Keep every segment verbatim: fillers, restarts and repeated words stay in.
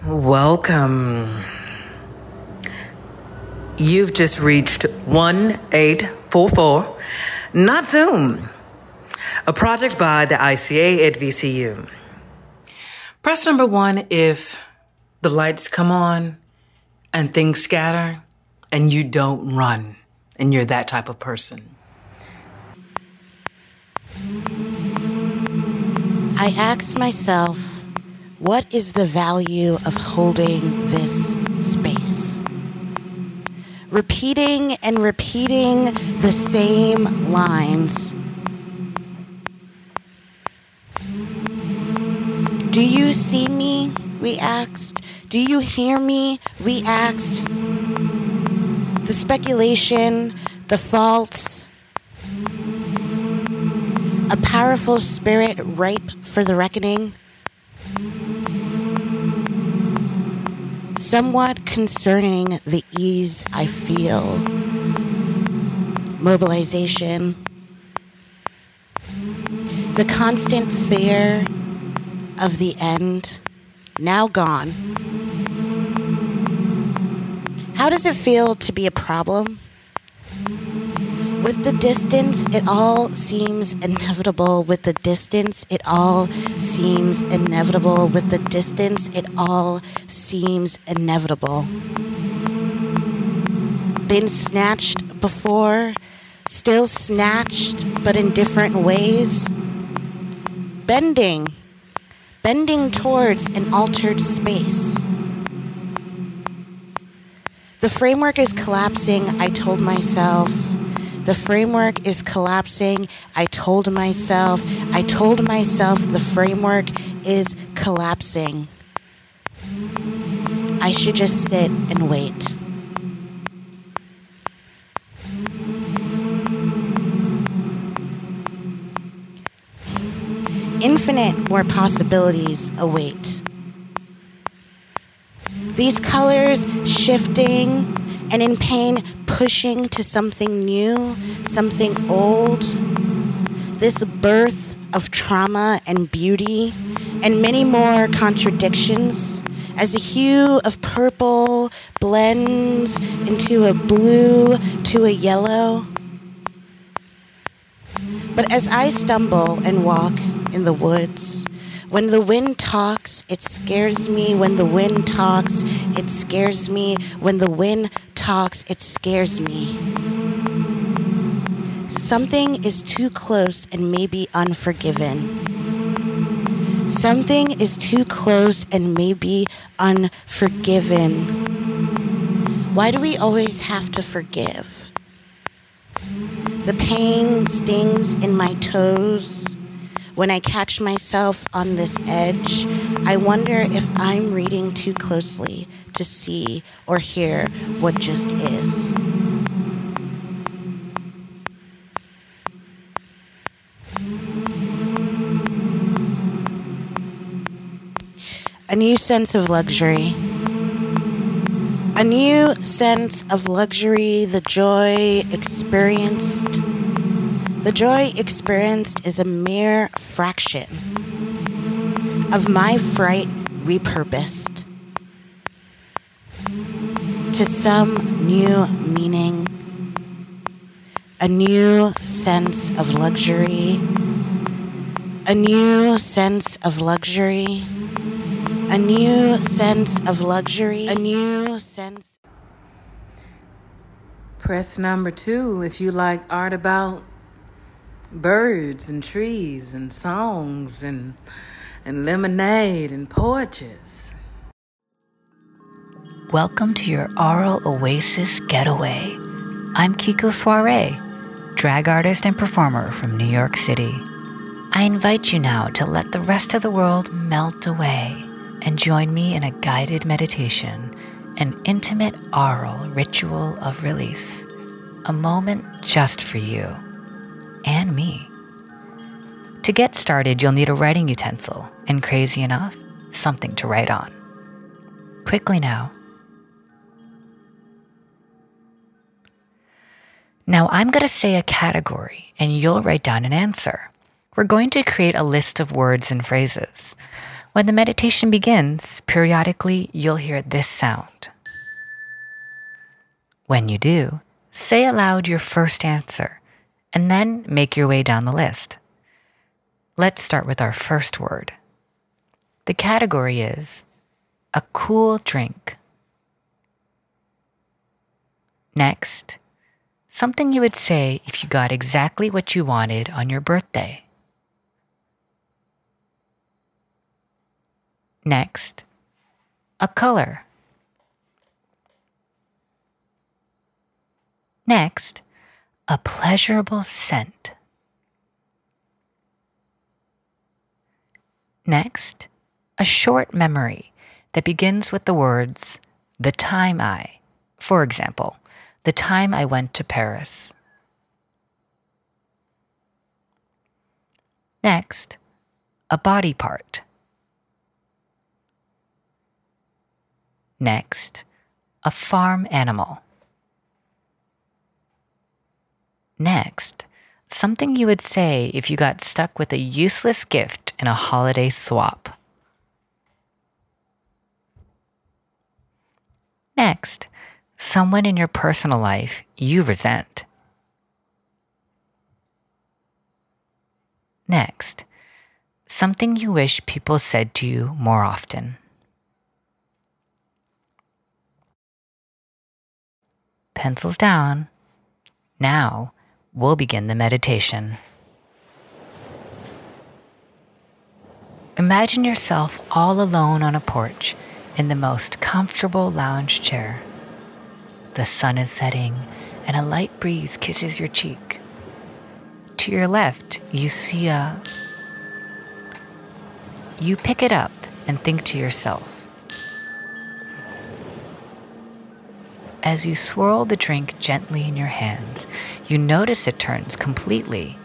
Welcome. You've just reached one eight four four, not Zoom, a project by the I C A at V C U. Press number one if the lights come on and things scatter and you don't run and you're that type of person. I ask myself, what is the value of holding this space? Repeating and repeating the same lines. Do you see me? We asked. Do you hear me? We asked. The speculation, the faults. A powerful spirit ripe for the reckoning. Somewhat concerning the ease I feel. Mobilization. The constant fear of the end, now gone. How does it feel to be a problem? With the distance, it all seems inevitable. With the distance, it all seems inevitable. With the distance, it all seems inevitable. Been snatched before, still snatched, but in different ways. Bending, bending towards an altered space. The framework is collapsing, I told myself. The framework is collapsing. I told myself, I told myself the framework is collapsing. I should just sit and wait. Infinite more possibilities await. These colors shifting and in pain pushing to something new, something old. This birth of trauma and beauty and many more contradictions as a hue of purple blends into a blue to a yellow. But as I stumble and walk in the woods, when the wind talks, it scares me. When the wind talks, it scares me. When the wind talks, it scares me. Something is too close and maybe unforgiven. Something is too close and maybe unforgiven. Why do we always have to forgive? The pain stings in my toes. When I catch myself on this edge, I wonder if I'm reading too closely to see or hear what just is. A new sense of luxury. A new sense of luxury, the joy experienced. The joy experienced is a mere fraction of my fright repurposed to some new meaning, a new sense of luxury, a new sense of luxury, a new sense of luxury, a new sense. Press number two if you like art about birds and trees and songs and and lemonade and porches. Welcome to your Aural Oasis Getaway. I'm Kiko Soiree, drag artist and performer from New York City. I invite you now to let the rest of the world melt away and join me in a guided meditation, an intimate aural ritual of release, a moment just for you and me. To get started, you'll need a writing utensil and, crazy enough, something to write on. Quickly now. Now I'm going to say a category and you'll write down an answer. We're going to create a list of words and phrases. When the meditation begins, periodically you'll hear this sound. When you do, say aloud your first answer, and then make your way down the list. Let's start with our first word. The category is a cool drink. Next, something you would say if you got exactly what you wanted on your birthday. Next, a color. Next, a pleasurable scent. Next, a short memory that begins with the words, the time I, for example, the time I went to Paris. Next, a body part. Next, a farm animal. Next, something you would say if you got stuck with a useless gift in a holiday swap. Next, someone in your personal life you resent. Next, something you wish people said to you more often. Pencils down. Now, we'll begin the meditation. Imagine yourself all alone on a porch in the most comfortable lounge chair. The sun is setting and a light breeze kisses your cheek. To your left, you see a... You pick it up and think to yourself. As you swirl the drink gently in your hands, you notice it turns completely.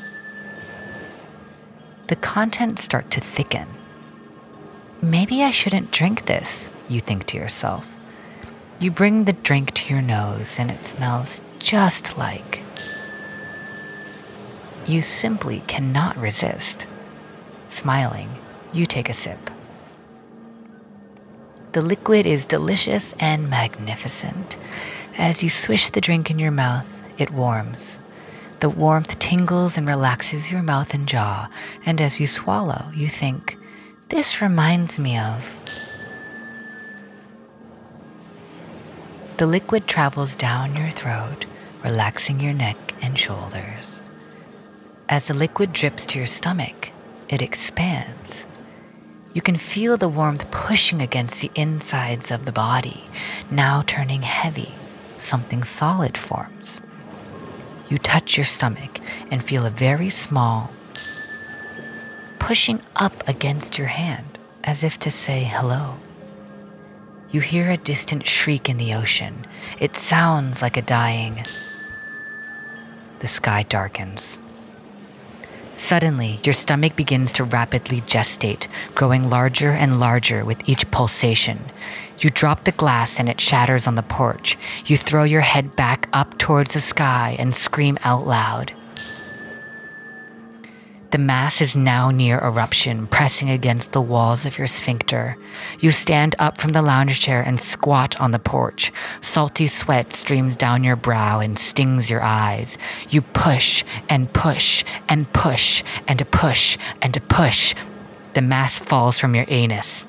The contents start to thicken. Maybe I shouldn't drink this, you think to yourself. You bring the drink to your nose and it smells just like. You simply cannot resist. Smiling, you take a sip. The liquid is delicious and magnificent. As you swish the drink in your mouth, it warms. The warmth tingles and relaxes your mouth and jaw, and as you swallow, you think, this reminds me of... The liquid travels down your throat, relaxing your neck and shoulders. As the liquid drips to your stomach, it expands. You can feel the warmth pushing against the insides of the body, now turning heavy. Something solid forms. You touch your stomach and feel a very small pushing up against your hand, as if to say hello. You hear a distant shriek in the ocean. It sounds like a dying. The sky darkens. Suddenly, your stomach begins to rapidly gestate, growing larger and larger with each pulsation. You drop the glass and it shatters on the porch. You throw your head back up towards the sky and scream out loud. The mass is now near eruption, pressing against the walls of your sphincter. You stand up from the lounge chair and squat on the porch. Salty sweat streams down your brow and stings your eyes. You push and push and push and a push and a push. The mass falls from your anus.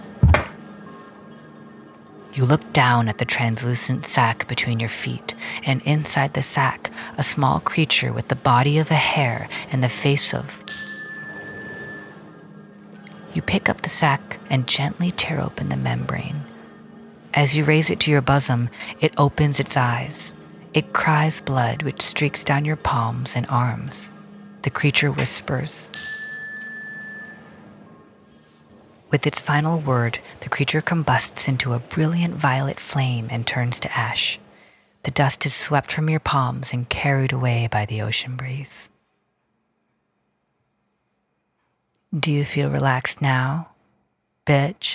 You look down at the translucent sack between your feet, and inside the sack, a small creature with the body of a hare and the face of... You pick up the sack and gently tear open the membrane. As you raise it to your bosom, it opens its eyes. It cries blood, which streaks down your palms and arms. The creature whispers. With its final word, the creature combusts into a brilliant violet flame and turns to ash. The dust is swept from your palms and carried away by the ocean breeze. Do you feel relaxed now, bitch?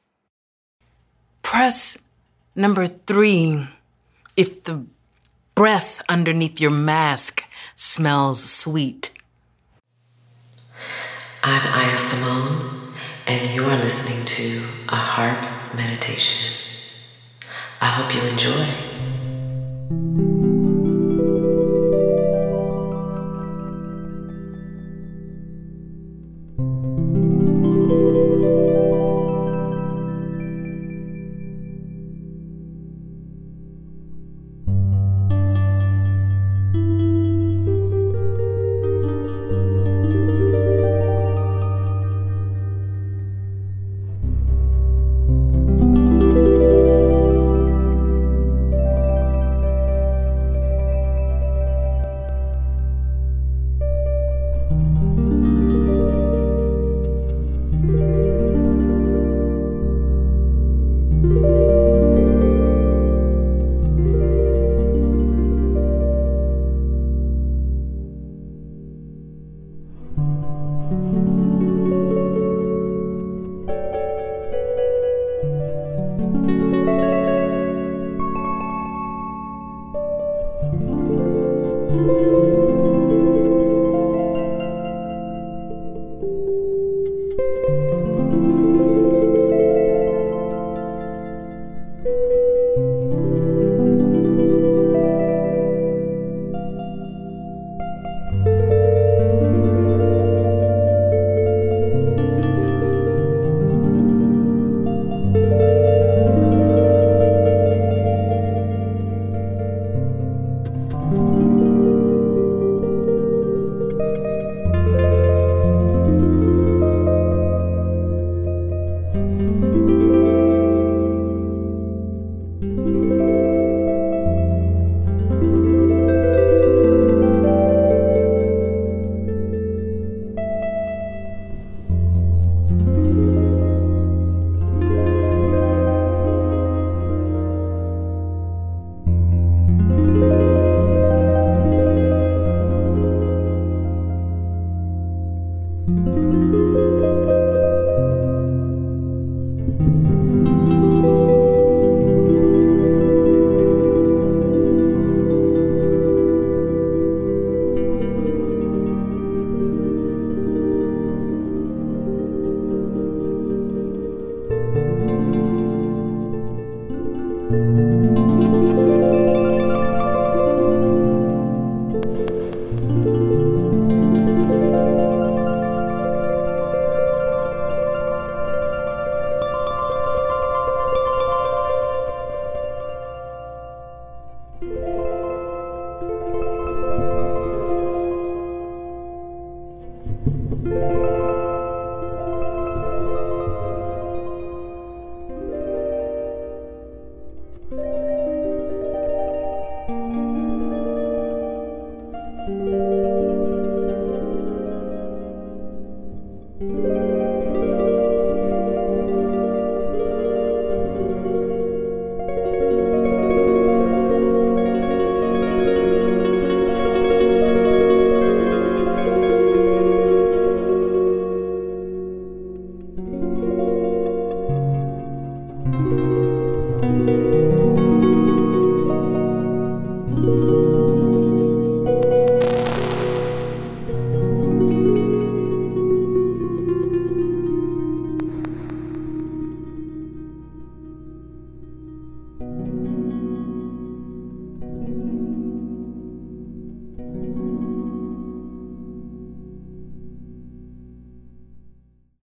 Press number three if the breath underneath your mask smells sweet. I'm Aya Simone, and you are listening to a harp meditation. I hope you enjoy.